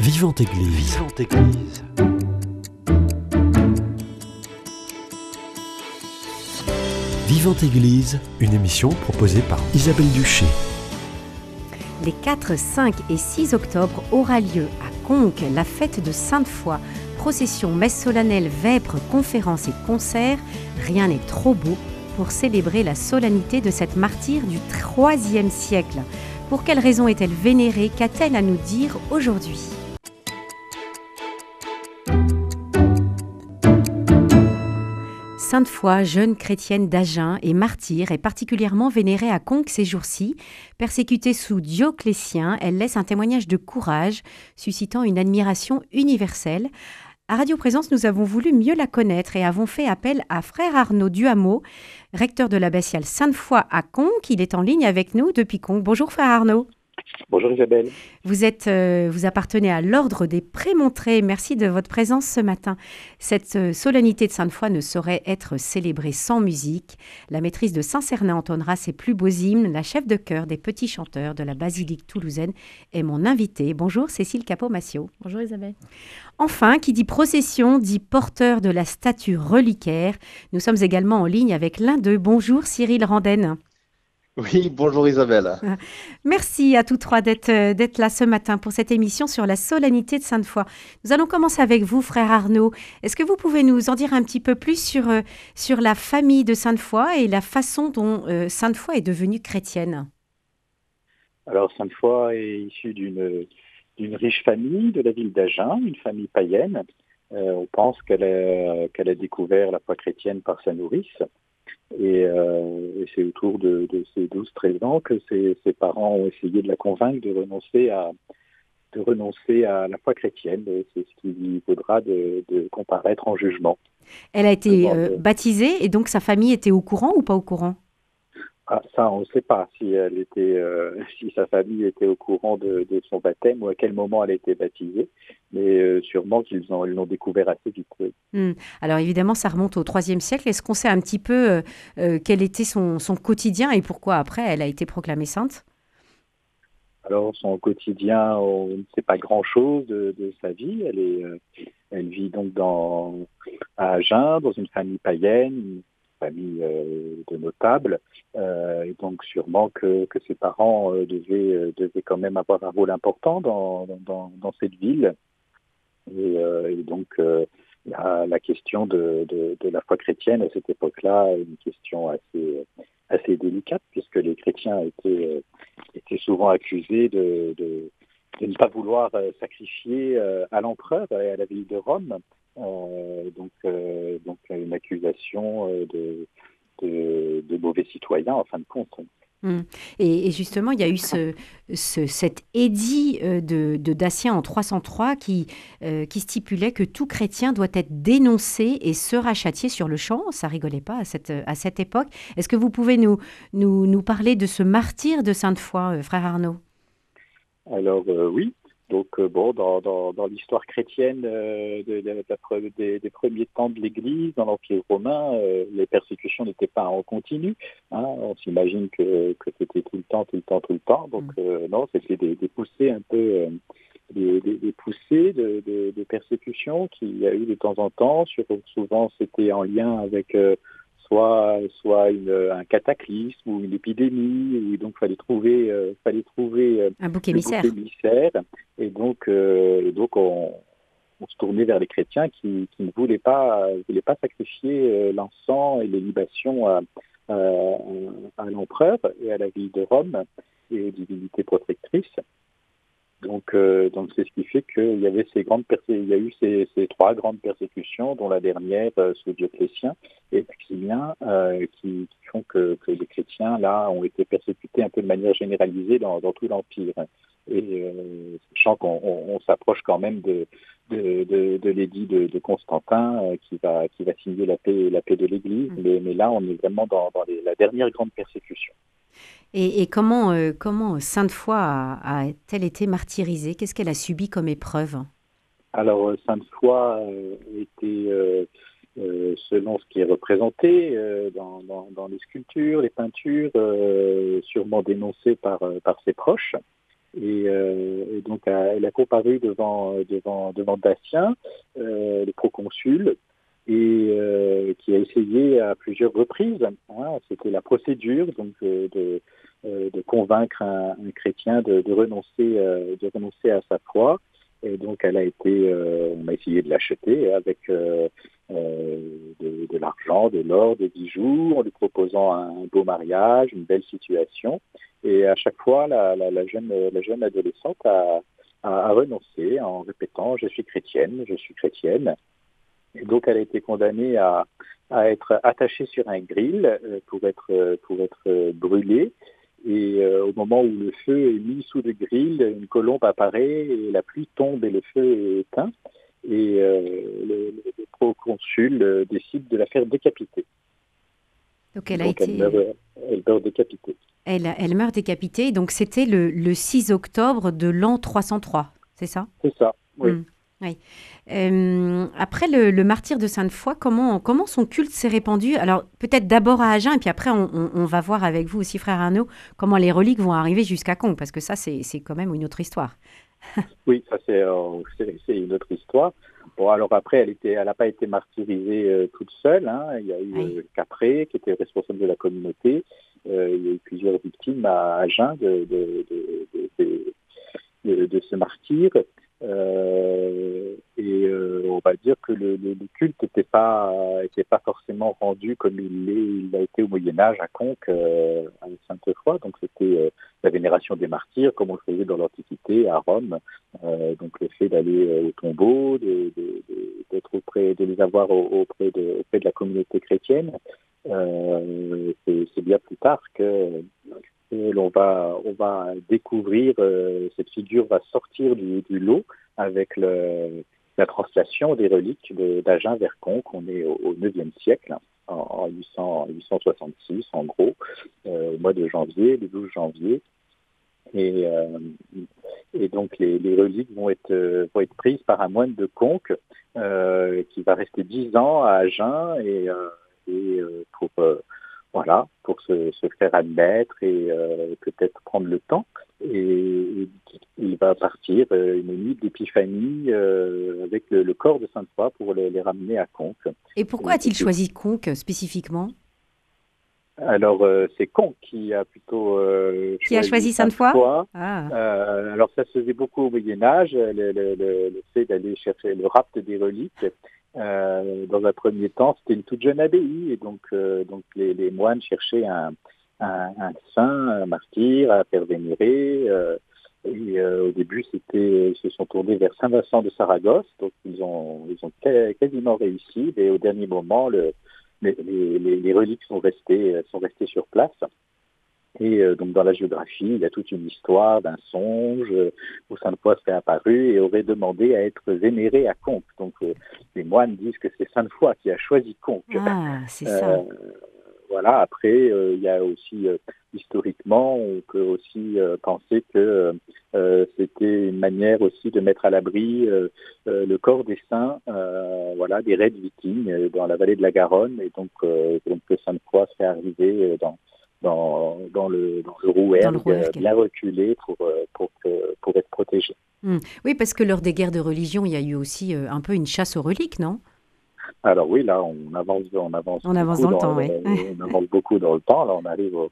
Vivante Église. Vivante Église. Vivante Église, une émission proposée par Isabelle Duché. Les 4, 5 et 6 octobre aura lieu à Conques la fête de Sainte-Foy. Procession, messe solennelle, vêpres, conférences et concerts. Rien n'est trop beau pour célébrer la solennité de cette martyre du IIIe siècle. Pour quelle raison est-elle vénérée? Qu'a-t-elle à nous dire aujourd'hui? Sainte-Foy, jeune chrétienne d'Agen et martyre, est particulièrement vénérée à Conques ces jours-ci. Persécutée sous Dioclétien, elle laisse un témoignage de courage, suscitant une admiration universelle. À Radio Présence, nous avons voulu mieux la connaître et avons fait appel à frère Arnaud Duhameau, recteur de l'abbatiale Sainte-Foy à Conques. Il est en ligne avec nous depuis Conques. Bonjour frère Arnaud. Bonjour Isabelle. Vous appartenez à l'ordre des Prémontrés. Merci de votre présence ce matin. Cette solennité de Sainte-Foy ne saurait être célébrée sans musique. La maîtrise de Saint-Cernin entonnera ses plus beaux hymnes. La chef de chœur des petits chanteurs de la basilique toulousaine est mon invitée. Bonjour Cécile Capot-Massiot. Bonjour Isabelle. Enfin, qui dit procession dit porteur de la statue reliquaire. Nous sommes également en ligne avec l'un d'eux. Bonjour Cyril Randen. Oui, bonjour Isabelle. Merci à tous trois d'être là ce matin pour cette émission sur la solennité de Sainte-Foy. Nous allons commencer avec vous, frère Arnaud. Est-ce que vous pouvez nous en dire un petit peu plus sur la famille de Sainte-Foy et la façon dont Sainte-Foy est devenue chrétienne? Alors Sainte-Foy est issue d'une riche famille de la ville d'Agen, une famille païenne. On pense qu'elle a découvert la foi chrétienne par sa nourrice. Et c'est autour de ses 12-13 ans que ses parents ont essayé de la convaincre de renoncer à la foi chrétienne. Et c'est ce qui lui vaudra de comparaître en jugement. Elle a été baptisée et donc sa famille était au courant ou pas au courant? Ah, ça, on ne sait pas si sa famille était au courant de son baptême ou à quel moment elle a été baptisée, mais sûrement qu'ils l'ont découvert assez vite. Oui. Alors évidemment, ça remonte au IIIe siècle. Est-ce qu'on sait un petit peu quel était son quotidien et pourquoi après elle a été proclamée sainte? Alors son quotidien, on ne sait pas grand-chose de sa vie. Elle vit donc à Agen, dans une famille païenne, famille de notables, et donc sûrement que ses parents devaient quand même avoir un rôle important dans cette ville. Et donc la question de la foi chrétienne à cette époque-là est une question assez délicate, puisque les chrétiens étaient souvent accusés de ne pas vouloir sacrifier à l'empereur et à la ville de Rome. Donc une accusation de mauvais citoyens en fin de compte. Et justement, il y a eu cet édit de Datien en 303 qui stipulait que tout chrétien doit être dénoncé et sera châtié sur le champ. Ça rigolait pas à cette époque. Est-ce que vous pouvez nous parler de ce martyre de Sainte-Foy, frère Arnaud? Alors oui. Donc dans l'histoire chrétienne des premiers temps de l'Église, dans l'Empire romain, les persécutions n'étaient pas en continu. On s'imagine que c'était tout le temps. Donc non, c'était des poussées un peu, des poussées de persécution qu'il y a eu de temps en temps. Souvent c'était en lien avec soit un cataclysme ou une épidémie, où donc fallait trouver un bouc émissaire. Et donc on se tournait vers les chrétiens qui ne voulaient pas sacrifier l'encens et les libations à l'empereur et à la ville de Rome et aux divinités protectrices. Donc c'est ce qui fait qu'il y avait il y a eu ces trois grandes persécutions, dont la dernière sous Dioclétien et Maximien, qui font que les chrétiens là ont été persécutés un peu de manière généralisée dans tout l'Empire. Et sachant qu'on s'approche quand même de l'édit de Constantin qui va signer la paix de l'Église, mais là on est vraiment dans la dernière grande persécution. Et comment Sainte-Foy a-t-elle été martyrisée? Qu'est-ce qu'elle a subi comme épreuve? Alors Sainte-Foy était, selon ce qui est représenté dans les sculptures, les peintures, sûrement dénoncée par ses proches. Et donc elle a comparu devant Datien, le proconsul, et qui a essayé à plusieurs reprises. C'était la procédure donc de convaincre un chrétien de renoncer à sa foi. Et donc on a essayé de l'acheter avec de l'argent, de l'or, des bijoux, en lui proposant un beau mariage, une belle situation. Et à chaque fois, la jeune adolescente a renoncé en répétant « je suis chrétienne, je suis chrétienne ». Et donc elle a été condamnée à être attachée sur un grill pour être brûlée. Et au moment où le feu est mis sous le grill, une colombe apparaît et la pluie tombe et le feu est éteint. Et le proconsul décide de la faire décapiter. Donc elle meurt décapitée. Elle meurt décapitée, donc c'était le 6 octobre de l'an 303, c'est ça ? C'est ça, oui. Oui. Après le martyre de Sainte-Foy, comment son culte s'est répandu ? Alors peut-être d'abord à Agen, et puis après on va voir avec vous aussi, frère Arnaud, comment les reliques vont arriver jusqu'à Conques, parce que ça c'est quand même une autre histoire. Oui, ça c'est une autre histoire. Bon, alors après, elle n'a pas été martyrisée toute seule. Il y a eu Capré, qui était responsable de la communauté. Il y a eu plusieurs victimes à Agen de ce martyre. On va dire que le culte n'était pas forcément rendu comme il a été au Moyen-Âge à Conques, à Sainte-Foy. Donc c'était la vénération des martyrs, comme on le faisait dans l'Antiquité, à Rome. Donc le fait d'aller au tombeau, d'être de les avoir auprès de la communauté chrétienne. C'est bien plus tard que on va découvrir, cette figure va sortir du lot avec la translation des reliques d'Agen vers Conques. On est au IXe siècle, en 866 en gros, au mois de janvier, le 12 janvier. Et donc les reliques vont être prises par un moine de Conques qui va rester 10 ans à Agen pour se faire admettre et peut-être prendre le temps. Et il va partir une nuit d'épiphanie avec le corps de Sainte-Foy pour les ramener à Conques. Et pourquoi a-t-il choisi Conques spécifiquement ? Alors, c'est Conques qui a plutôt choisi Sainte-Foy. Alors, ça se faisait beaucoup au Moyen-Âge, le fait d'aller chercher le rapt des reliques. Dans un premier temps, c'était une toute jeune abbaye, et donc les moines cherchaient un saint, un martyr à faire vénérer. Au début, ils se sont tournés vers Saint Vincent de Saragosse, donc ils ont quasiment réussi, et au dernier moment, les reliques sont restées sur place. Et donc dans la géographie, il y a toute une histoire d'un songe où Sainte-Foy serait apparue et aurait demandé à être vénérée à Conques. Donc les moines disent que c'est Sainte-Foy qui a choisi Conques. Ah, c'est ça. Voilà. Après, il y a aussi historiquement, on peut aussi penser que c'était une manière aussi de mettre à l'abri le corps des saints, des raids vikings dans la vallée de la Garonne, et donc que Sainte-Foy serait arrivée dans le Rouergue, bien reculé pour être protégé. Oui, parce que lors des guerres de religion, il y a eu aussi un peu une chasse aux reliques, non ? Alors oui, là, on avance dans le temps. On avance beaucoup dans le temps. Là, on arrive au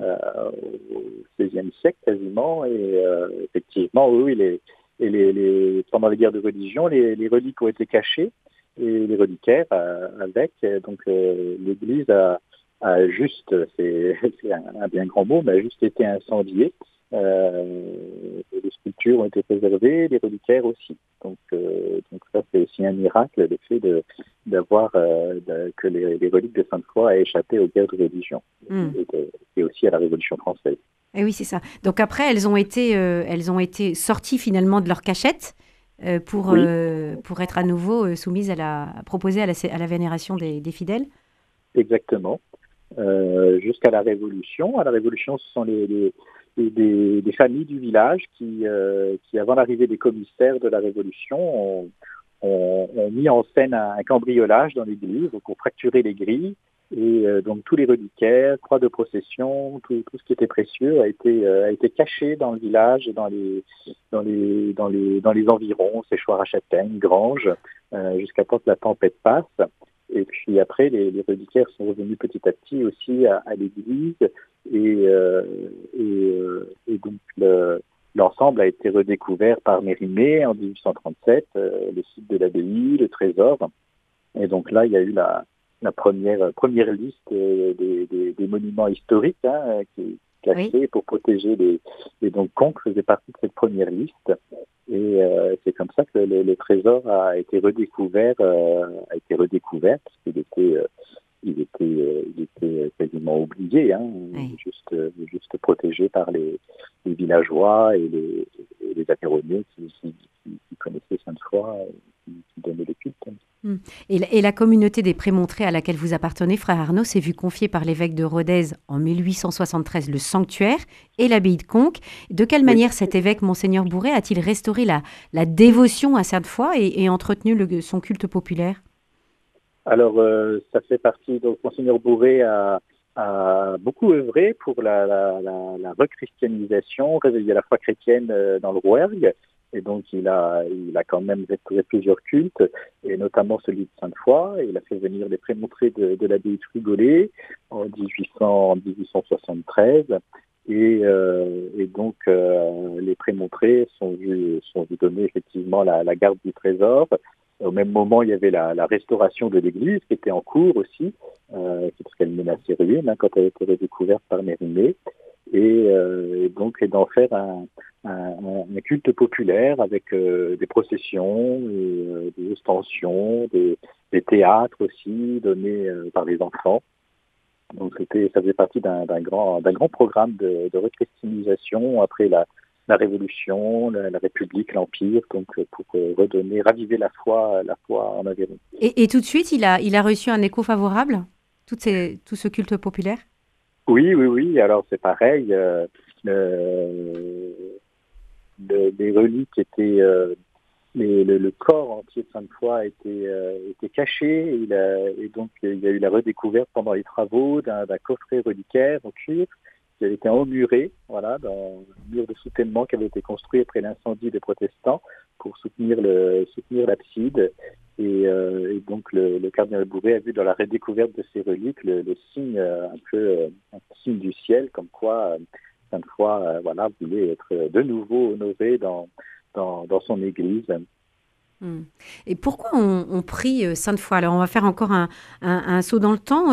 XVIe siècle quasiment. Et effectivement, oui, pendant les guerres de religion, les reliques ont été cachées, et les reliquaires avec. Donc l'Église a juste, c'est un bien grand mot, mais a juste été incendiée. Les sculptures ont été préservées, les reliquaires aussi. Donc ça, c'est aussi un miracle, le fait d'avoir que les reliques de Sainte-Foy aient échappé aux guerres de religion, et aussi à la Révolution française. Et oui, c'est ça. Donc après, elles ont été sorties finalement de leur cachette pour être à nouveau soumises proposées à la vénération des fidèles. Exactement. Jusqu'à la Révolution. À la Révolution, ce sont des familles du village qui, avant l'arrivée des commissaires de la Révolution, ont mis en scène un cambriolage dans l'église, donc ont fracturé les grilles Et donc tous les reliquaires, croix de procession, tout ce qui était précieux a été caché dans le village, et dans les environs, séchoir à châtaignes, granges, jusqu'à temps que la tempête passe. Et puis après, les reliquaires sont revenus petit à petit aussi à l'église, et donc l'ensemble a été redécouvert par Mérimée en 1837, le site de l'abbaye, le trésor. Et donc là, il y a eu la première liste des monuments historiques, qui est Oui. classée pour protéger et donc Conques faisait partie de cette première liste. Et c'est comme ça que le trésor a été redécouvert parce il était quasiment oublié, Oui. juste protégé par les villageois et les Aveyronais qui connaissaient Sainte-Foy, qui donnaient le culte. Hmm. Et la communauté des Prémontrés à laquelle vous appartenez, frère Arnaud, s'est vue confier par l'évêque de Rodez en 1873 le sanctuaire et l'abbaye de Conques. De quelle Oui. manière cet évêque, Monseigneur Bourret, a-t-il restauré la dévotion à Sainte-Foy et entretenu son culte populaire? Alors, ça fait partie, donc Monseigneur Bourret a beaucoup œuvré pour la rechristianisation, réveiller la foi chrétienne dans le Rouergue. Et donc, il a quand même restauré plusieurs cultes, et notamment celui de Sainte-Foy. Il a fait venir les prémontrés de l'abbaye de Frugolé en 1873. Et donc, les prémontrés sont vus donner effectivement la garde du trésor. Au même moment, il y avait la restauration de l'église qui était en cours aussi, parce qu'elle menaçait ruine quand elle a été redécouverte par Mérimée, et donc et d'en faire un culte populaire avec des processions, et, des ostensions, des théâtres aussi donnés par les enfants. Donc ça faisait partie d'un grand programme de rechristianisation après la Révolution, la République, l'Empire, donc pour redonner, raviver la foi en Aveyron. Et tout de suite, il a reçu un écho favorable, tout ce culte populaire? Oui, oui, oui. Alors c'est pareil. Le, les reliques étaient, le corps entier de Sainte-Foy était caché. Et donc il y a eu la redécouverte pendant les travaux d'un coffret reliquaire en cuir qui avait été emmuré, voilà, dans un mur de soutènement qui avait été construit après l'incendie des protestants pour soutenir l'abside. Et donc le cardinal Bourret a vu dans la redécouverte de ces reliques le signe un signe du ciel, comme quoi Sainte-Foy voilà, voulait être de nouveau honorée dans son église. Hmm. Et pourquoi on prie Sainte-Foy? Alors, on va faire encore un saut dans le temps.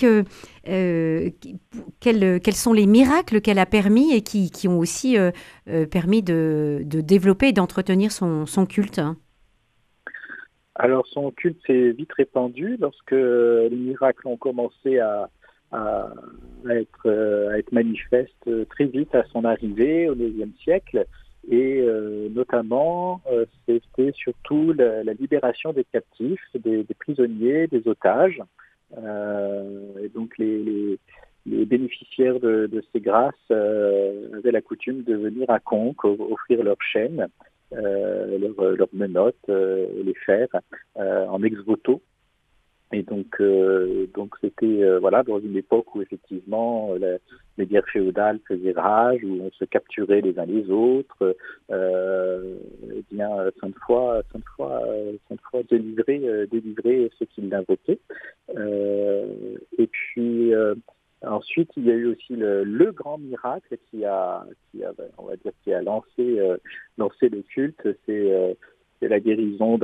Quels sont les miracles qu'elle a permis et qui ont aussi permis de développer et d'entretenir son culte, hein? Alors son culte s'est vite répandu lorsque les miracles ont commencé à, à être manifestes très vite à son arrivée au IXe siècle. Et notamment, c'était surtout la libération des captifs, des prisonniers, des otages. Et donc les bénéficiaires de ces grâces avaient la coutume de venir à Conques offrir leurs chaînes, leurs menottes, les fers en ex-voto. Et donc c'était voilà, dans une époque où effectivement les guerres féodales faisaient rage, où on se capturait les uns les autres. Eh bien Sainte-Foy délivrait ceux qui l'invoquaient. Et puis ensuite il y a eu aussi le grand miracle on va dire qui a lancé le culte, c'est la guérison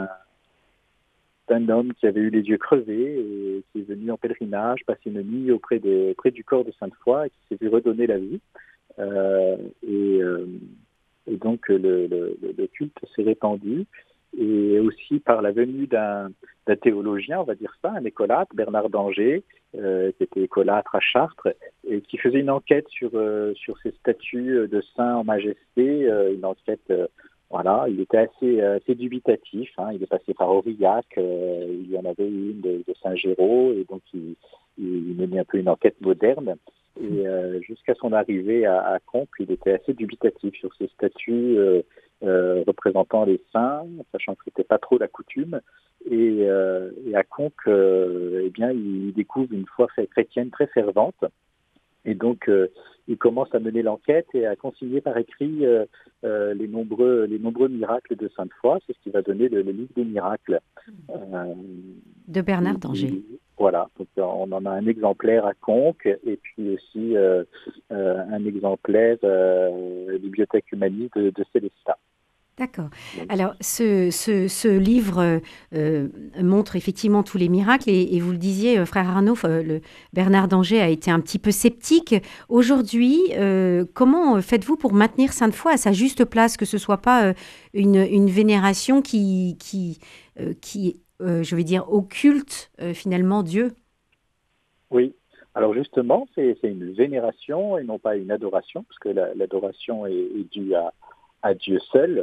d'un homme qui avait eu les yeux crevés et qui est venu en pèlerinage passer une nuit auprès du corps de Sainte-Foy et qui s'est vu redonner la vie. Euh, et, euh, et donc le culte s'est répandu, et aussi par la venue d'un théologien, on va dire ça, un écolâtre, Bernard d'Angers, qui était écolâtre à Chartres, et qui faisait une enquête sur ces statues de saints en majesté, une enquête. Voilà, il était assez dubitatif. Il est passé par Aurillac, il y en avait une de Saint-Géraud, et donc il menait un peu une enquête moderne. Et jusqu'à son arrivée à Conques, il était assez dubitatif sur ces statues représentant les saints, sachant que c'était pas trop la coutume. Et à Conques, eh bien, il découvre une foi chrétienne très fervente. Et donc, il commence à mener l'enquête et à consigner par écrit les nombreux miracles de Sainte Foy. C'est ce qui va donner le livre des miracles. De Bernard d'Angers. Voilà, donc on en a un exemplaire à Conques et puis aussi un exemplaire bibliothèque humaniste de Célestat. D'accord. Alors, ce livre montre effectivement tous les miracles et vous le disiez, frère Arnaud, Bernard d'Angers a été un petit peu sceptique. Aujourd'hui, comment faites-vous pour maintenir Sainte Foy à sa juste place, que ce ne soit pas une vénération qui je vais dire, occulte finalement Dieu? Oui. Alors justement, c'est une vénération et non pas une adoration, parce que l'adoration est due à Dieu seul.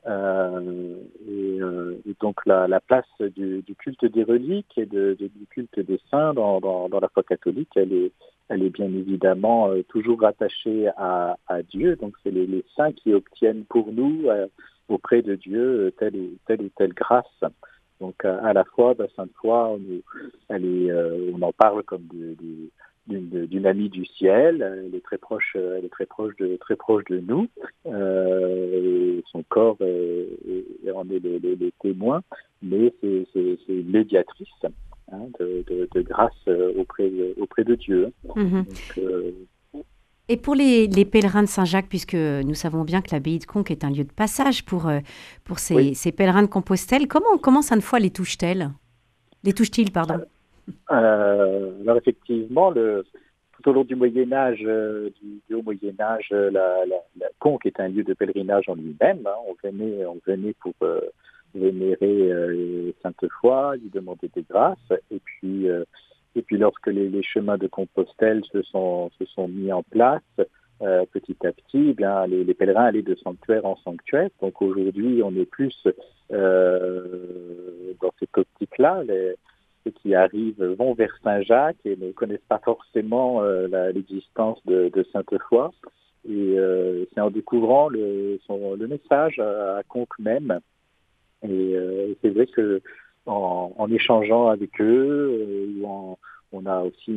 Et donc la place du culte des reliques et du culte des saints dans la foi catholique, elle est bien évidemment toujours rattachée à Dieu. Donc c'est les saints qui obtiennent pour nous auprès de Dieu telle ou telle grâce. Donc à la fois, Sainte Foy, on en parle comme d'une amie du ciel. Elle est très proche de nous. Son corps en est les témoins, mais c'est une médiatrice de grâce auprès de Dieu. Mm-hmm. Donc, et pour les pèlerins de Saint-Jacques, puisque nous savons bien que l'abbaye de Conques est un lieu de passage pour ces pèlerins de Compostelle, comment Sainte Foy les touche-t-il, pardon? Alors effectivement, tout au long du Moyen-Âge, du Haut Moyen-Âge, la Conques est un lieu de pèlerinage en lui-même. On venait pour vénérer Sainte Foy, lui demander des grâces, et puis lorsque les chemins de Compostelle se sont mis en place, petit à petit, eh bien les pèlerins allaient de sanctuaire en sanctuaire. Donc aujourd'hui, on est plus dans cette optique-là. Ceux qui arrivent vont vers Saint-Jacques et ne connaissent pas forcément l'existence de Sainte Foy. Et c'est en découvrant le message à Conques même. Et c'est vrai que en échangeant avec eux, on a aussi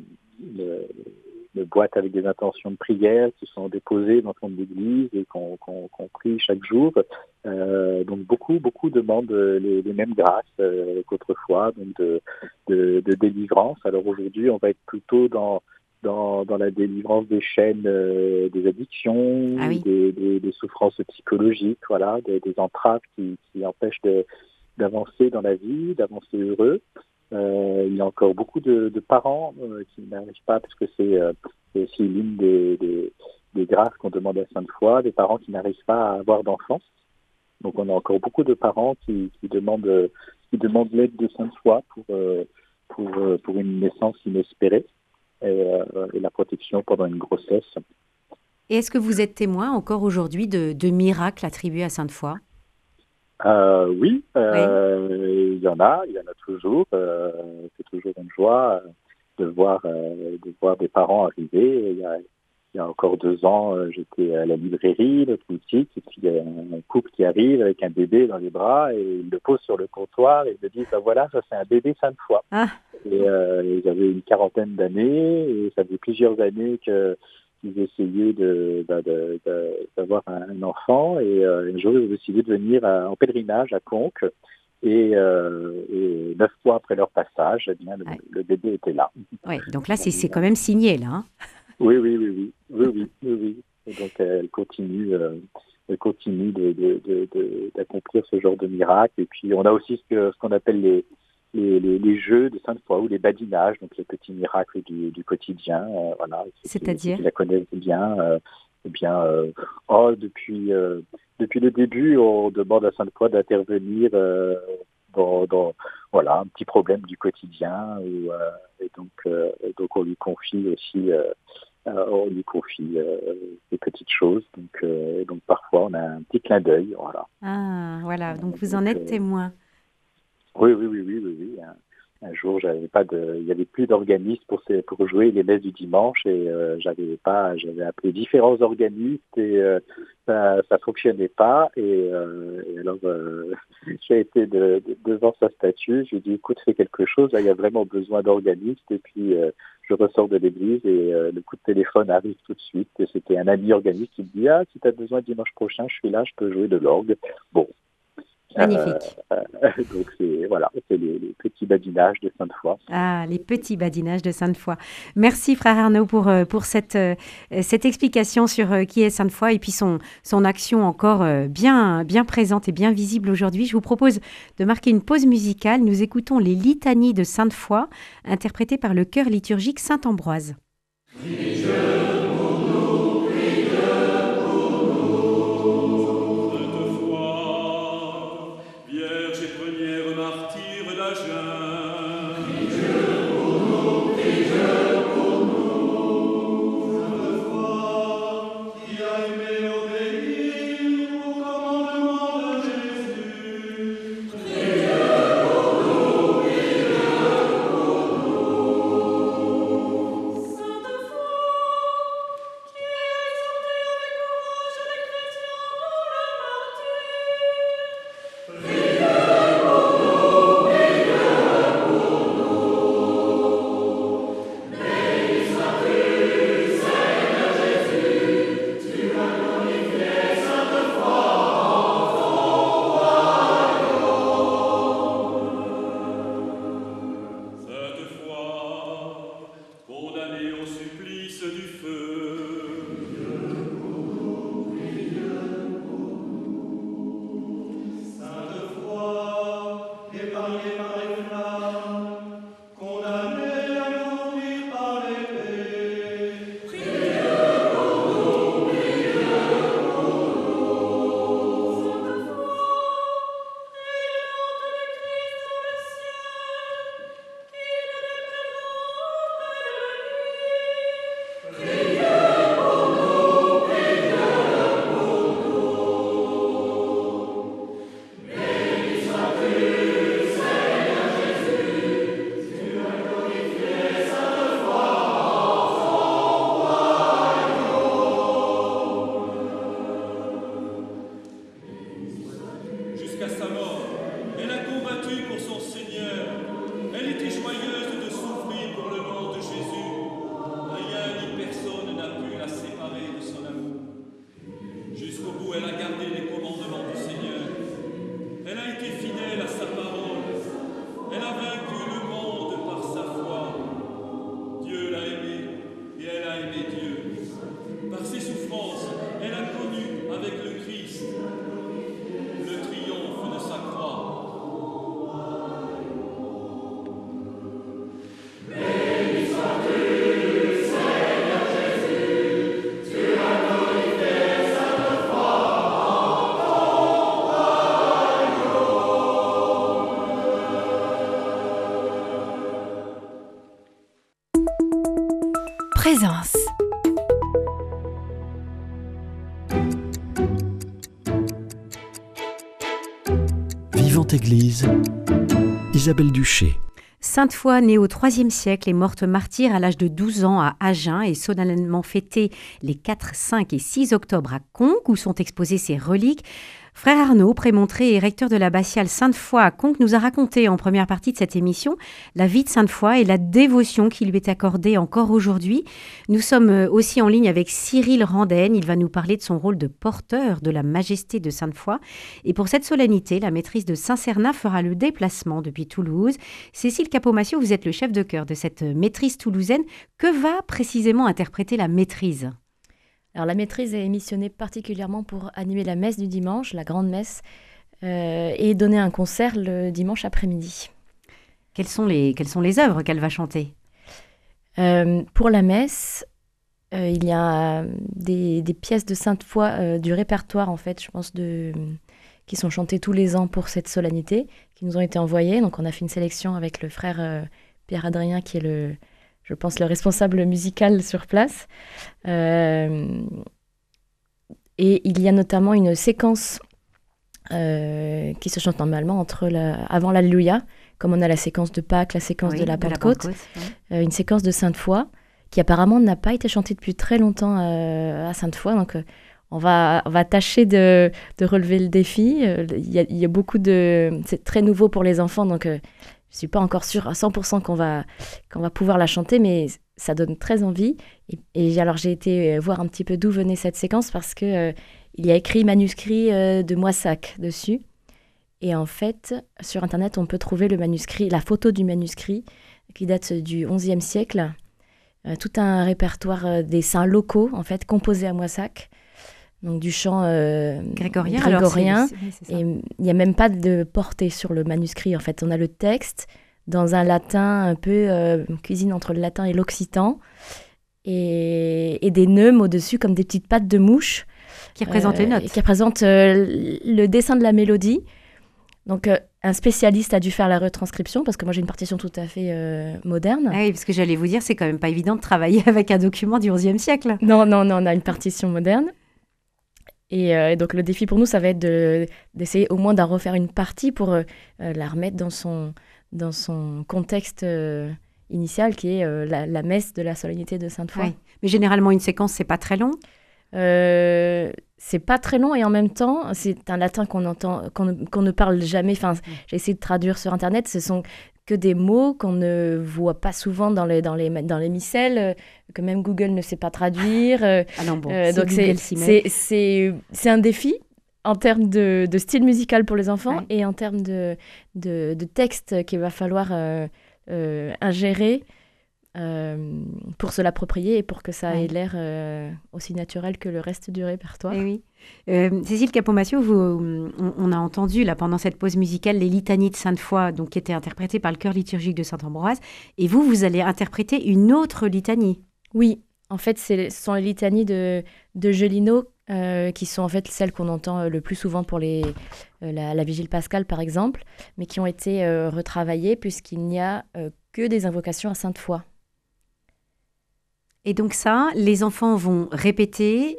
une boîte avec des intentions de prière qui sont déposées dans le fond de l'église et qu'on prie chaque jour. Donc beaucoup demandent les mêmes grâces qu'autrefois, donc de délivrance. Alors aujourd'hui, on va être plutôt dans la délivrance des chaînes des addictions, ah oui. des souffrances psychologiques, voilà, des entraves qui empêchent d'avancer dans la vie, d'avancer heureux. Il y a encore beaucoup de parents qui n'arrivent pas, parce que c'est aussi l'une des grâces qu'on demande à Sainte Foy, des parents qui n'arrivent pas à avoir d'enfants. Donc on a encore beaucoup de parents qui demandent l'aide de Sainte Foy pour une naissance inespérée et la protection pendant une grossesse. Et est-ce que vous êtes témoin encore aujourd'hui de miracles attribués à Sainte Foy? Oui, il y en a toujours. C'est toujours une joie de voir des parents arriver. Il y a encore 2 ans, j'étais à la librairie, le boutique, et puis il y a un couple qui arrive avec un bébé dans les bras et il le pose sur le comptoir et me dit voilà, ça c'est un bébé Sainte Foy. Ah. Et ils avaient une quarantaine d'années et ça faisait plusieurs années qu'ils essayaient d'avoir un enfant, et un jour ils ont décidé de venir en pèlerinage à Conques, et 9 mois après leur passage, eh bien, le bébé était là. Ouais, donc là c'est quand même signé là. Hein. Oui. Et donc elle continue d'accomplir ce genre de miracle. Et puis on a aussi ce qu'on appelle les jeux de Sainte Foy ou les badinages, donc les petits miracles du quotidien. Voilà. C'est-à-dire, qui la connaissent bien. Depuis le début, on demande à Sainte Foy d'intervenir dans voilà, un petit problème du quotidien, et donc on lui confie aussi des petites choses. Donc parfois on a un petit clin d'œil. Voilà. Ah, voilà. Donc vous en êtes témoin. Oui. un jour, il n'y avait plus d'organistes pour jouer les messes du dimanche et j'avais appelé différents organistes et ça fonctionnait pas et alors j'ai été devant sa statue, j'ai dit écoute, fais quelque chose, là il y a vraiment besoin d'organistes et puis je ressors de l'église et le coup de téléphone arrive tout de suite et c'était un ami organiste qui me dit si tu as besoin dimanche prochain, je suis là, je peux jouer de l'orgue. Bon. Magnifique. Donc c'est les petits badinages de Sainte-Foy. Ah, les petits badinages de Sainte-Foy. Merci frère Arnaud pour cette explication sur qui est Sainte-Foy et puis son action encore bien présente et bien visible aujourd'hui. Je vous propose de marquer une pause musicale. Nous écoutons les litanies de Sainte-Foy interprétées par le chœur liturgique Saint-Ambroise. Présence. Vivante Église, Isabelle Duché. Sainte-Foy, née au IIIe siècle, est morte martyre à l'âge de 12 ans à Agen et solennellement fêtée les 4, 5 et 6 octobre à Conques, où sont exposées ses reliques. Frère Arnaud, prémontré et recteur de l'abbatiale Sainte-Foy à Conques, nous a raconté en première partie de cette émission la vie de Sainte-Foy et la dévotion qui lui est accordée encore aujourd'hui. Nous sommes aussi en ligne avec Cyril Randen. Il va nous parler de son rôle de porteur de la majesté de Sainte-Foy. Et pour cette solennité, la maîtrise de Saint-Sernin fera le déplacement depuis Toulouse. Cécile Capomassio, vous êtes le chef de chœur de cette maîtrise toulousaine. Que va précisément interpréter la maîtrise ? Alors la maîtrise est missionnée particulièrement pour animer la messe du dimanche, la grande messe, et donner un concert le dimanche après-midi. Quelles sont les œuvres qu'elle va chanter ? Pour la messe, il y a des pièces de Sainte-Foy du répertoire, en fait, je pense, qui sont chantées tous les ans pour cette solennité, qui nous ont été envoyées. Donc on a fait une sélection avec le frère Pierre-Adrien, qui est je pense, le responsable musical sur place. Et il y a notamment une séquence qui se chante normalement avant l'Alléluia, comme on a la séquence de Pâques, la séquence de la Pentecôte, une séquence de Sainte-Foy, qui apparemment n'a pas été chantée depuis très longtemps à Sainte-Foy. Donc, on va tâcher de relever le défi. Il y a beaucoup de... C'est très nouveau pour les enfants, donc je ne suis pas encore sûre à 100% qu'on va pouvoir la chanter, mais ça donne très envie. Et alors, j'ai été voir un petit peu d'où venait cette séquence, parce que il y a écrit manuscrit de Moissac dessus. Et en fait, sur Internet, on peut trouver le manuscrit, la photo du manuscrit, qui date du XIe siècle. Tout un répertoire des saints locaux, en fait, composés à Moissac. Donc du chant grégorien. Alors c'est et il n'y a même pas de portée sur le manuscrit. En fait, on a le texte dans un latin un peu cuisine entre le latin et l'occitan. Et des neumes au-dessus, comme des petites pattes de mouche. Qui représentent les notes. Qui représentent le dessin de la mélodie. Donc, un spécialiste a dû faire la retranscription, parce que moi, j'ai une partition tout à fait moderne. Ah oui, parce que j'allais vous dire, c'est quand même pas évident de travailler avec un document du XIe siècle. Non, on a une partition moderne. Et donc, le défi pour nous, ça va être d'essayer au moins d'en refaire une partie pour la remettre dans son contexte initial, qui est la messe de la solennité de Sainte-Foy. Oui. Mais généralement, une séquence, c'est pas très long. C'est pas très long, et en même temps, c'est un latin qu'on ne parle jamais. Enfin, j'ai essayé de traduire sur Internet. Ce sont que des mots qu'on ne voit pas souvent dans les missels, que même Google ne sait pas traduire. Ah non, bon, donc c'est un défi en termes de style musical pour les enfants, ouais. Et en termes de texte qu'il va falloir ingérer pour se l'approprier et pour que ça ait l'air aussi naturel que le reste du répertoire. Et oui. Cécile Capomascio, on a entendu là, pendant cette pause musicale les litanies de Sainte-Foy, donc, qui étaient interprétées par le chœur liturgique de Saint-Ambroise, et vous allez interpréter une autre litanie. Oui, en fait, ce sont les litanies de Gelino, qui sont en fait celles qu'on entend le plus souvent pour la Vigile pascale, par exemple, mais qui ont été retravaillées puisqu'il n'y a que des invocations à Sainte-Foy. Et donc ça, les enfants vont répéter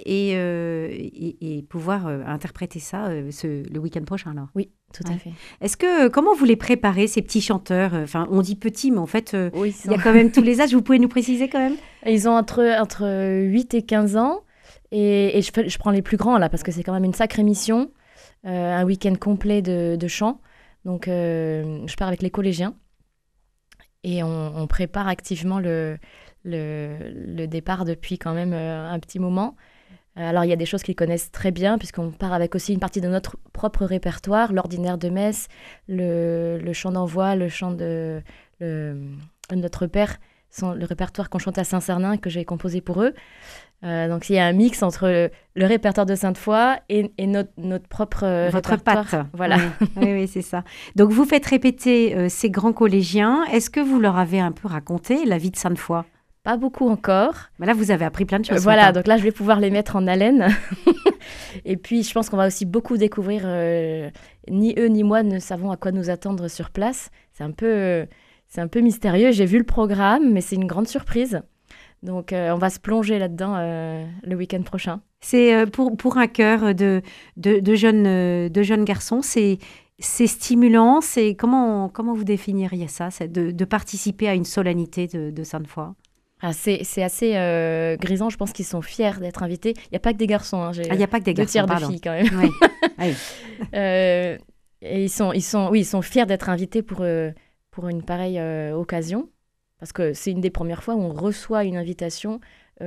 et pouvoir interpréter ça le week-end prochain, alors. Oui, tout à fait. Comment vous les préparez, ces petits chanteurs ? Enfin, on dit petits, mais en fait, oui, il y a quand même tous les âges. Vous pouvez nous préciser quand même ? Ils ont entre 8 et 15 ans. Et je prends les plus grands, là, parce que c'est quand même une sacrée mission. Un week-end complet de chant. Donc, je pars avec les collégiens. Et on prépare activement le départ depuis quand même un petit moment. Alors, il y a des choses qu'ils connaissent très bien, puisqu'on part avec aussi une partie de notre propre répertoire, l'ordinaire de messe, le chant d'envoi, le chant de Notre Père, le répertoire qu'on chante à Saint-Cernin, que j'ai composé pour eux. Donc, il y a un mix entre le répertoire de Sainte-Foy et notre propre Votre répertoire. patte. Voilà. Oui, c'est ça. Donc, vous faites répéter ces grands collégiens. Est-ce que vous leur avez un peu raconté la vie de Sainte-Foy ? Pas beaucoup encore. Mais là, vous avez appris plein de choses. Voilà, donc là, je vais pouvoir les mettre en haleine. Et puis, je pense qu'on va aussi beaucoup découvrir. Ni eux, ni moi ne savons à quoi nous attendre sur place. C'est un peu mystérieux. J'ai vu le programme, mais c'est une grande surprise. Donc, on va se plonger là-dedans le week-end prochain. C'est pour un chœur de jeunes garçons, c'est stimulant. Comment vous définiriez ça, de participer à une solennité de Sainte-Foy ? C'est assez grisant. Je pense qu'ils sont fiers d'être invités. Il n'y a pas que des garçons. Hein. Il n'y a pas que des garçons, 2 tiers de filles quand même. Oui. Oui. Et ils sont fiers d'être invités pour une pareille occasion. Parce que c'est une des premières fois où on reçoit une invitation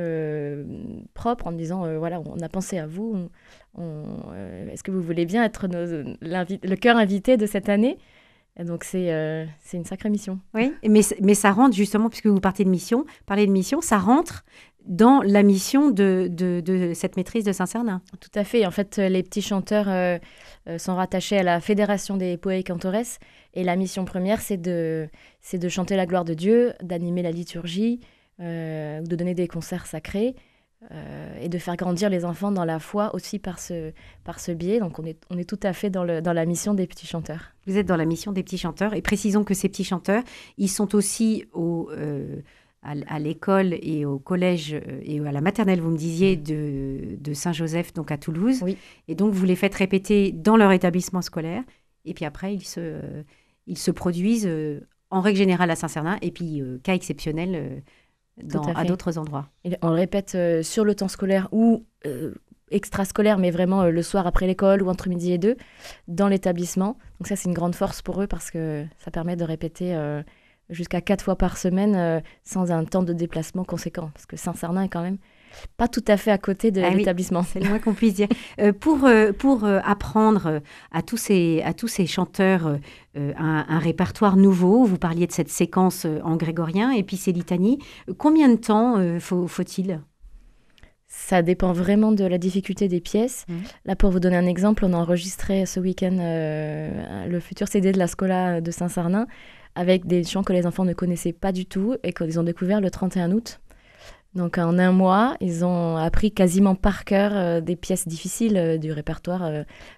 propre en me disant voilà, on a pensé à vous. Est-ce que vous voulez bien être le chœur invité de cette année ? Et donc, c'est une sacrée mission. Oui, mais ça rentre justement, puisque vous parlez de mission, ça rentre dans la mission de cette maîtrise de Saint-Cernin. Tout à fait. En fait, les petits chanteurs sont rattachés à la Fédération des Poètes Cantores. Et la mission première, c'est de chanter la gloire de Dieu, d'animer la liturgie, de donner des concerts sacrés et de faire grandir les enfants dans la foi aussi par ce biais. Donc, on est tout à fait dans la mission des petits chanteurs. Vous êtes dans la mission des petits chanteurs. Et précisons que ces petits chanteurs, ils sont aussi à l'école et au collège et à la maternelle, vous me disiez, de Saint-Joseph, donc à Toulouse. Oui. Et donc, vous les faites répéter dans leur établissement scolaire. Et puis après, ils se produisent en règle générale à Saint-Cernin et puis, cas exceptionnel, Tout à à fait. d'autres endroits. Et on le répète sur le temps scolaire ou extrascolaire, mais vraiment le soir après l'école ou entre midi et deux, dans l'établissement. Donc ça, c'est une grande force pour eux parce que ça permet de répéter jusqu'à 4 fois par semaine sans un temps de déplacement conséquent. Parce que Saint-Cernin est quand même pas tout à fait à côté de Ah oui, l'établissement. c'est le moins qu'on puisse dire. Pour apprendre à tous ces chanteurs un répertoire nouveau, vous parliez de cette séquence en grégorien et puis ces litanies, combien de temps faut-il? Ça dépend vraiment de la difficulté des pièces. Là, pour vous donner un exemple, on a enregistré ce week-end le futur CD de la Scola de Saint-Cernin avec des chants que les enfants ne connaissaient pas du tout et qu'ils ont découvert le 31 août. Donc en un mois, ils ont appris quasiment par cœur des pièces difficiles du répertoire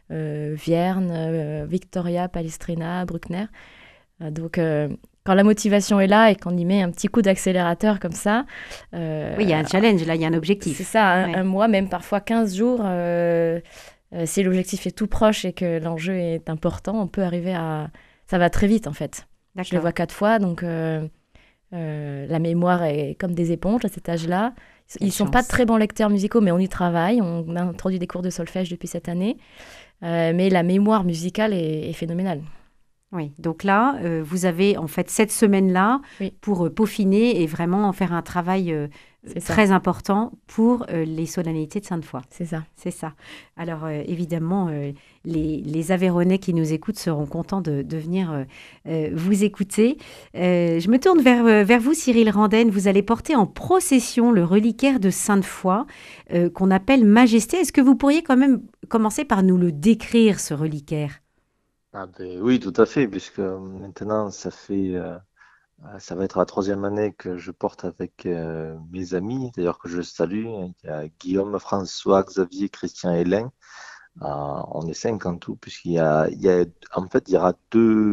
Vierne, Victoria, Palestrina, Bruckner. Donc quand la motivation est là et qu'on y met un petit coup d'accélérateur comme ça... Oui, il y a un challenge, là, il y a un objectif. C'est ça, Ouais. un mois, même parfois 15 jours. Si l'objectif est tout proche et que l'enjeu est important, on peut arriver à... Ça va très vite en fait. Je les D'accord. vois 4 fois, donc la mémoire est comme des éponges à cet âge-là. Ils ne sont pas chance. très bons lecteurs musicaux, mais on y travaille. On a introduit des cours de solfège depuis cette année. Mais la mémoire musicale est phénoménale. Oui, donc là, vous avez en fait cette semaine-là Oui. pour peaufiner et vraiment en faire un travail C'est ça. très important pour les solennités de Sainte-Foy. C'est ça. C'est ça. Alors évidemment, les Aveyronnais qui nous écoutent seront contents de venir vous écouter. Je me tourne vers vous, Cyril Randen. Vous allez porter en procession le reliquaire de Sainte-Foy qu'on appelle Majesté. Est-ce que vous pourriez quand même commencer par nous le décrire, ce reliquaire? Ah ben oui, tout à fait, puisque maintenant ça va être la troisième année que je porte avec mes amis, d'ailleurs que je salue. Il y a Guillaume, François, Xavier, Christian et Hélène. On est 5 en tout, en fait, il y aura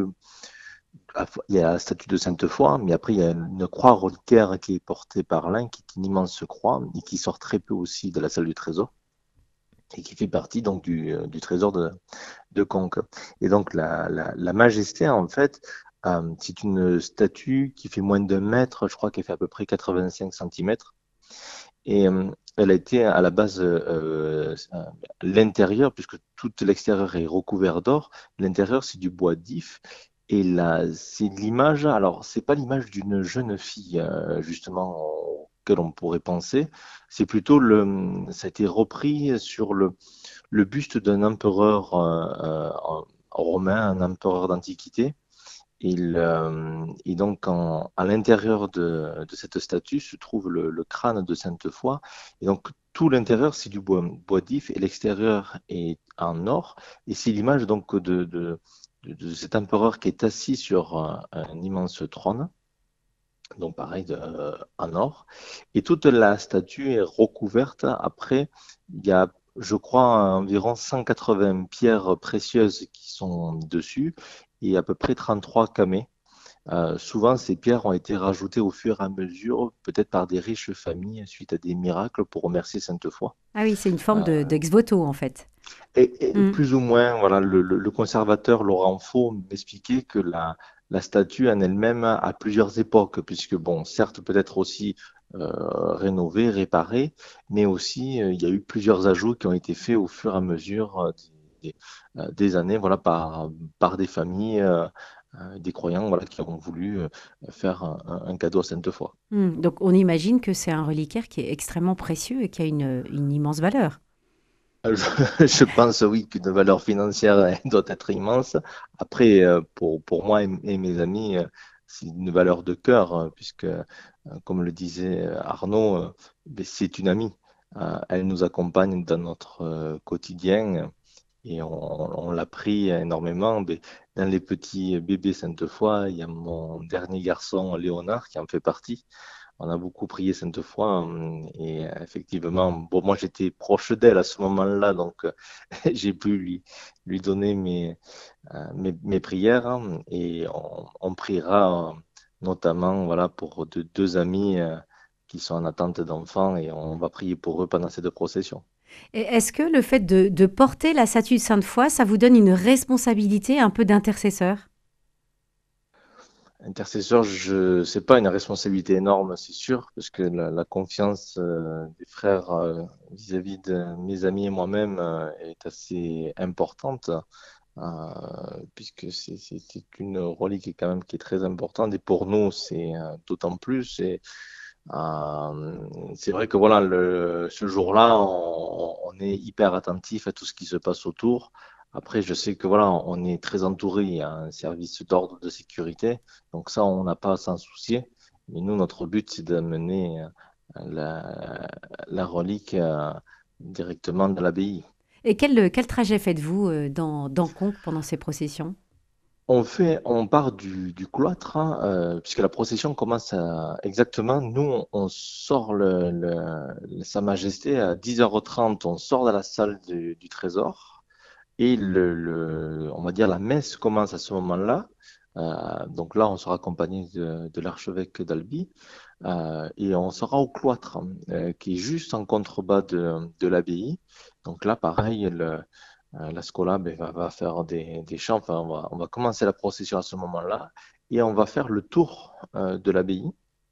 il y a la statue de Sainte-Foy, mais après il y a une croix reliquaire qui est portée par l'un, qui est une immense croix et qui sort très peu aussi de la salle du Trésor et qui fait partie donc du trésor de Conques. Et donc la Majesté, en fait, c'est une statue qui fait moins d'1 mètre, je crois qu'elle fait à peu près 85 centimètres. Et elle a été à la base l'intérieur, puisque tout l'extérieur est recouvert d'or, l'intérieur c'est du bois d'if. Et là, c'est l'image, alors c'est pas l'image d'une jeune fille, justement, auquel on pourrait penser, c'est plutôt ça a été repris sur le buste d'un empereur romain, un empereur d'Antiquité. Et donc, à l'intérieur de cette statue se trouve le crâne de Sainte-Foy. Et donc, tout l'intérieur, c'est du bois d'if et l'extérieur est en or. Et c'est l'image donc de cet empereur qui est assis sur un immense trône, donc pareil, en or. Et toute la statue est recouverte. Après, il y a, je crois, environ 180 pierres précieuses qui sont dessus et à peu près 33 camées. Souvent, ces pierres ont été rajoutées au fur et à mesure, peut-être par des riches familles, suite à des miracles pour remercier Sainte-Foy. Ah oui, c'est une forme Euh, d'ex voto en fait. et Mm. plus ou moins, voilà, le conservateur Laurent Faux m'expliquait que la statue en elle-même a plusieurs époques, puisque, bon, certes, peut-être aussi rénovée, réparée, mais aussi il y a eu plusieurs ajouts qui ont été faits au fur et à mesure des années, voilà, par des familles, des croyants, voilà, qui ont voulu faire un cadeau à Sainte-Foy. Donc on imagine que c'est un reliquaire qui est extrêmement précieux et qui a une immense valeur. Je pense, oui, qu'une valeur financière doit être immense. Après, pour moi et mes amis, c'est une valeur de cœur, puisque, comme le disait Arnaud, ben, c'est une amie. Elle nous accompagne dans notre quotidien et on l'apprécie énormément. Mais dans les petits bébés Sainte-Foy, il y a mon dernier garçon, Léonard, qui en fait partie. On a beaucoup prié Sainte-Foy et effectivement, bon, moi j'étais proche d'elle à ce moment-là, donc j'ai pu lui donner mes prières, hein, et on priera notamment voilà, pour deux amis qui sont en attente d'enfants et on va prier pour eux pendant ces deux processions. Et est-ce que le fait de porter la statue de Sainte-Foy, ça vous donne une responsabilité un peu d'intercesseur? Intercesseur, c'est pas une responsabilité énorme, c'est sûr, parce que la confiance des frères vis-à-vis de mes amis et moi-même est assez importante, puisque c'est une relique quand même qui est très importante, et pour nous, c'est d'autant plus. C'est vrai que voilà, ce jour-là, on est hyper attentif à tout ce qui se passe autour. Après, je sais que voilà, on est très entouré, il y a un service d'ordre de sécurité, donc ça, on n'a pas à s'en soucier. Mais nous, notre but, c'est d'amener la relique directement de l'abbaye. Et quel trajet faites-vous dans Conques pendant ces processions? On part du cloître, hein, puisque la procession commence exactement. Nous, on sort Sa Majesté à 10h30. On sort de la salle du Trésor et on va dire la messe commence à ce moment-là. Donc là, on sera accompagné de l'archevêque d'Albi et on sera au cloître, qui est juste en contrebas de l'abbaye. Donc là, pareil, la Scola va faire des chants. Enfin, on va commencer la procession à ce moment-là et on va faire le tour de l'abbaye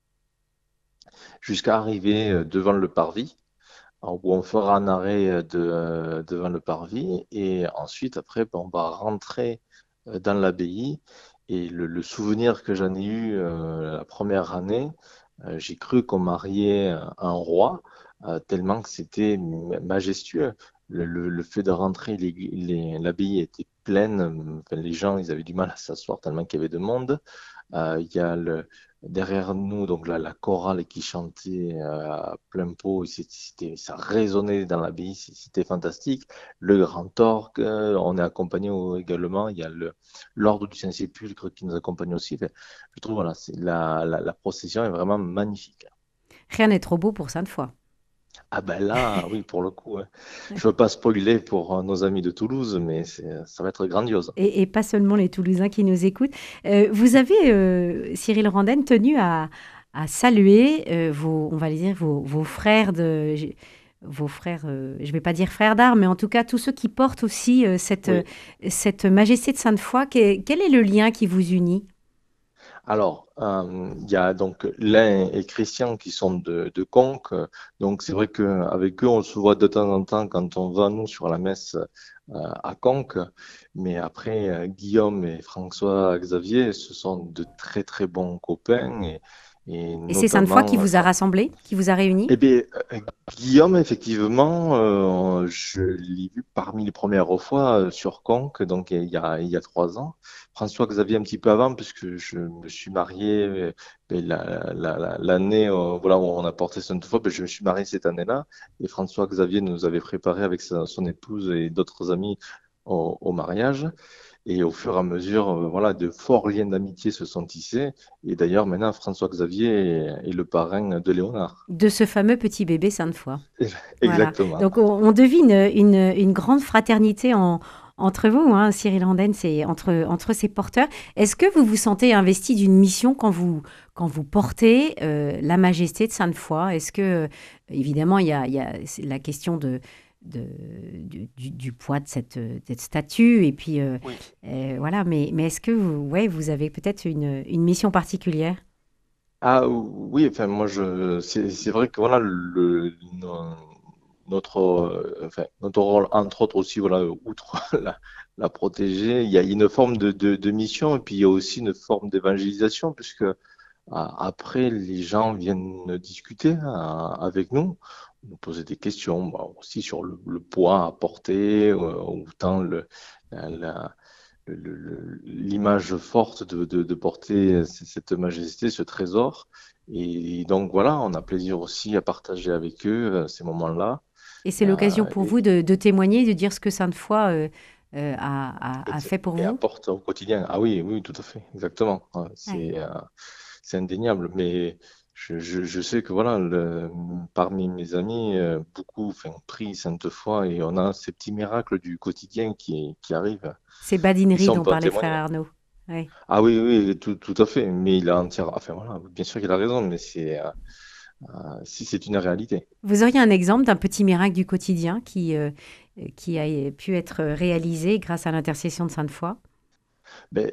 jusqu'à arriver devant le parvis, où on fera un arrêt devant le parvis et ensuite, après, on va rentrer dans l'abbaye. Et le souvenir que j'en ai eu la première année, j'ai cru qu'on mariait un roi, tellement que c'était majestueux. Le fait de rentrer, l'abbaye était pleine, enfin, les gens ils avaient du mal à s'asseoir tellement qu'il y avait de monde. Il y a derrière nous donc la chorale qui chantait à plein pot, ça résonnait dans l'abbaye, c'était fantastique. Le grand orgue, on est accompagné également, il y a l'ordre du Saint-Sépulcre qui nous accompagne aussi. Enfin, je trouve voilà, la procession est vraiment magnifique. Rien n'est trop beau pour Sainte-Foy. Ah ben là, oui, pour le coup, hein. Je veux pas spoiler pour nos amis de Toulouse, mais ça va être grandiose. Et pas seulement les Toulousains qui nous écoutent. Vous avez, Cyril Randen, tenu à saluer on va les dire, vos frères vos frères, je ne vais pas dire frères d'armes, mais en tout cas tous ceux qui portent aussi Oui. cette majesté de Sainte-Foy. Quel est le lien qui vous unit? Alors, il y a donc Lain et Christian qui sont de Conques. Donc, c'est vrai qu'avec eux, on se voit de temps en temps quand on va, nous, sur la messe à Conques. Mais après, Guillaume et François Xavier, ce sont de très, très bons copains. Et Et c'est Sainte-Foy qui notamment, vous a rassemblé, qui vous a réunis? eh bien, Guillaume, effectivement, je l'ai vu parmi les premières fois sur Conques, donc il y a 3 ans. François-Xavier un petit peu avant, puisque je me suis marié l'année voilà, où on a porté Sainte-Foy, je me suis marié cette année-là. Et François-Xavier nous avait préparé avec son épouse et d'autres amis au mariage. Et au fur et à mesure, voilà, de forts liens d'amitié se sont tissés. Et d'ailleurs, maintenant, François-Xavier est le parrain de Léonard. De ce fameux petit bébé Sainte-Foy. Voilà. Exactement. Donc on devine une grande fraternité entre vous, hein, Cyril Randen, c'est entre ces porteurs. Est-ce que vous vous sentez investi d'une mission quand vous portez la majesté de Sainte-Foy? Est-ce que, évidemment, il y a c'est la question du poids de cette statue, et puis Oui. voilà, mais est-ce que ouais, vous avez peut-être une mission particulière? Ah oui, enfin moi c'est vrai que voilà notre notre rôle entre autres aussi voilà outre la protéger, il y a une forme de mission et puis il y a aussi une forme d'évangélisation puisque après les gens viennent discuter avec nous, nous poser des questions bah, aussi sur le poids à porter autant la, la- l'image forte de porter cette majesté, ce trésor. Et donc voilà, on a plaisir aussi à partager avec eux ces moments-là. Et c'est l'occasion euh, pour et, vous de témoigner, de dire ce que Sainte-Foy a fait pour et vous? apporte au quotidien. Ah oui, oui, tout à fait, exactement. Ouais, Ouais. c'est indéniable. Mais je sais que voilà, parmi mes amis, beaucoup enfin, prient Sainte-Foy et on a ces petits miracles du quotidien qui arrivent. Ces Et badineries ça, on dont peut en parlait frère témoigner. Arnaud. Ouais. Ah oui, oui, tout à fait. Mais il a entièrement. Enfin voilà, bien sûr qu'il a raison, mais si c'est une réalité. Vous auriez un exemple d'un petit miracle du quotidien qui a pu être réalisé grâce à l'intercession de Sainte Foy? Ben,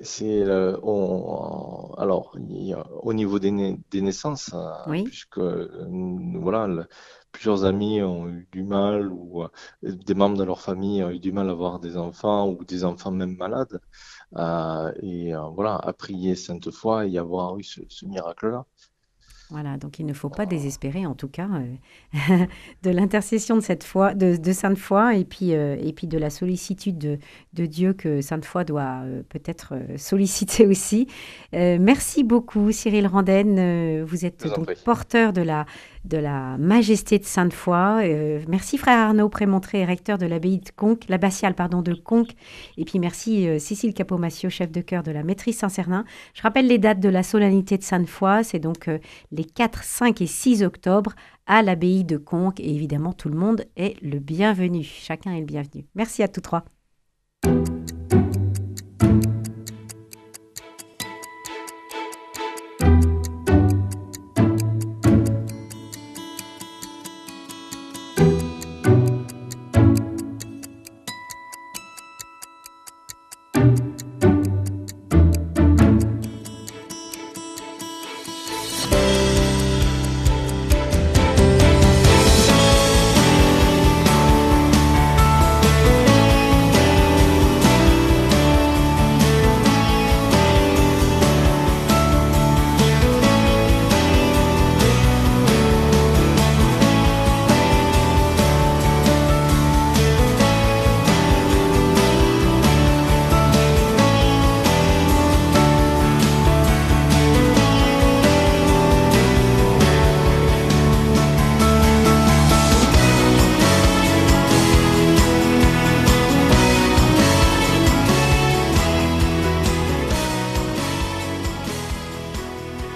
alors, au niveau des naissances, Oui, puisque voilà, plusieurs amis ont eu du mal, ou des membres de leur famille ont eu du mal à avoir des enfants, ou des enfants même malades, voilà, à prier Sainte Foy et avoir eu ce miracle-là. voilà, donc il ne faut pas désespérer, en tout cas, de l'intercession de cette foi, de Sainte Foy, et puis de la sollicitude de Dieu que Sainte Foy doit peut-être solliciter aussi. Merci beaucoup, Cyril Randen. Vous Je êtes vous en donc prie. porteur de la majesté de Sainte Foy. Merci, frère Arnaud Prémontré, recteur de l'abbaye de Conques, l'abbatiale, pardon, de Conques. Et puis merci, Cécile Capomassio, chef de chœur de la maîtrise Saint-Cernin. Je rappelle les dates de la solennité de Sainte Foy. C'est donc les 4, 5 et 6 octobre à l'abbaye de Conques. Et évidemment, tout le monde est le bienvenu. Chacun est le bienvenu. Merci à tous trois.